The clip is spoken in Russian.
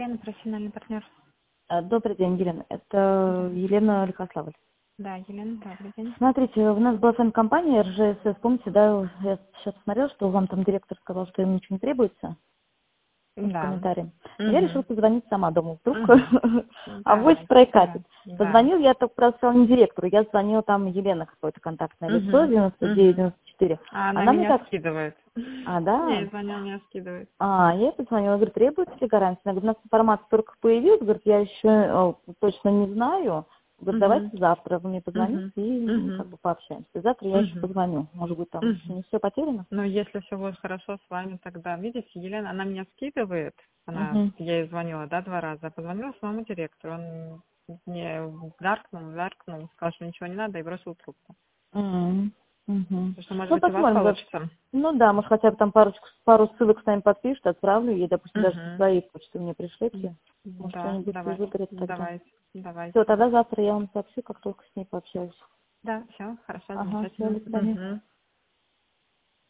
Елена, профессиональный партнер. Добрый день, Елена. Да, Это Елена Лихославль. да, Елена, добрый день. Смотрите, у нас была с вами компания РЖС, помните, да, я сейчас смотрела, что вам там директор сказал, что им ничего не требуется, в Да. комментарии. Я решила Угу. позвонить сама, думаю, вдруг Угу. авось Давай. прокатит. Да. Да. Позвонил я только, правда, сказала не директору, я звонила там Елена, какое-то контактное лицо, Угу. Угу. 99-94. А она Она мне меня так, скидывает. Я да, ей звонила, меня скидывает. я ей позвонила, говорит, требуется ли гарантия? Она говорит, у нас информация только появилась, говорит, я еще точно не знаю. Говорит, давайте Угу. завтра вы мне позвоните Угу. и Угу. как бы пообщаемся. Завтра я еще Угу. позвоню. Может быть, там еще Угу. не все потеряно? Но если все будет хорошо с вами, тогда, видите, Елена, она меня скидывает, Угу. я ей звонила, да, 2 раза, позвонила своему директору, он мне гаркнул, сказал, что ничего не надо, и бросил трубку. Угу. Так что, может Ну, быть, у вас посмотрим. получится. Ну да, может, хотя бы там пару ссылок с нами подпишет, отправлю ей, допустим, даже со Угу. своей почты мне пришлете. Может, Да, что-нибудь и давайте, выберет тогда. давайте, Все, давайте. тогда завтра я вам сообщу, как только с ней пообщаюсь. Да, все, хорошо, Ага, все, замечательно. до свидания. Угу.